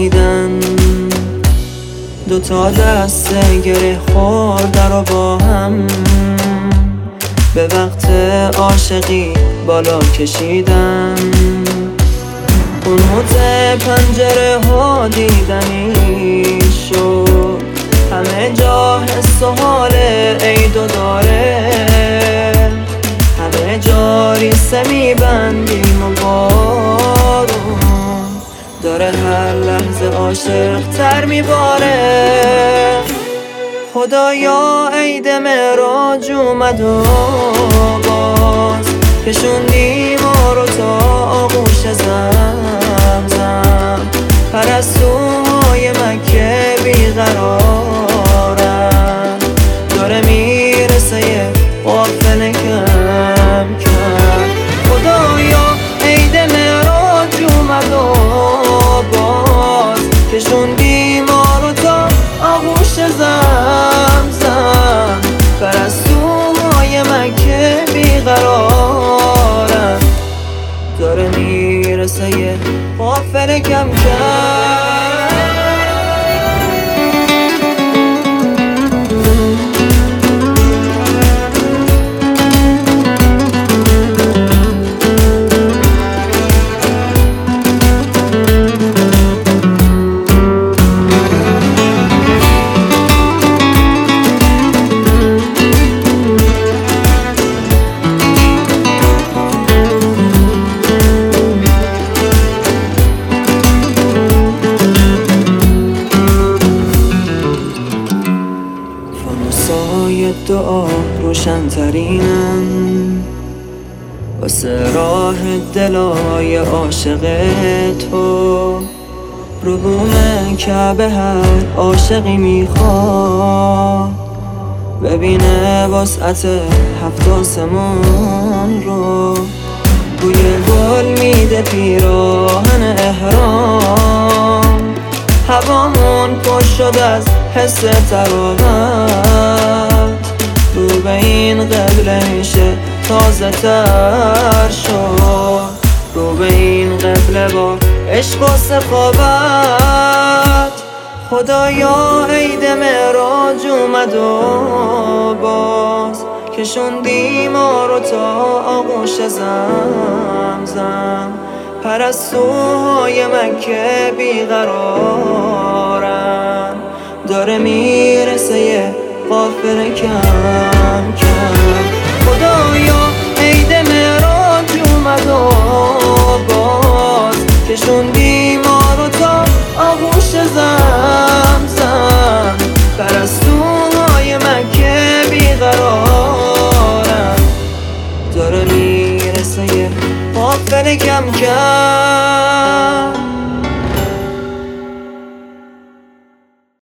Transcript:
شنیدن، دوتا دست گره خورده رو با هم به وقت عاشقی بالا کشیدن. اون هوت پنجره ها دیدنی شد، همه جا حس و حال عید و داره، همه جا ریسه میبندیم و بارون داره هر لحظه عاشق تر میباره. خدایا عید معراج اومد و باز کشوندی ما رو تا آغوش زمزم. پرستوهای مکه بیقرارن، داره میرسه یه قافله کم کم. خدایا عید معراج اومد و باز کشوندی ما رو تا آغوش زمزم. پرستوهای مکه بیقرارن، داره میرسه یه قافله کم کم. فانوسای دعا روشن‌ترینن واسه راه دلای عاشق تو. رو بوم کعبه هر عاشقی میخواد ببینه وسعت هفت آسمون رو. بوی گل میده پیراهن احرام، هوامون پر شد از حس تراوت. رو به این قبله میشه تازه تر شد، رو به این قبله با عشق و سخاوت. خدایا عید معراج اومد و باز کشوندی ما رو تا آغوش زمزم. پرستوهای مکه بیقرارن، داره میرسه یه قافله کم کم. خدایا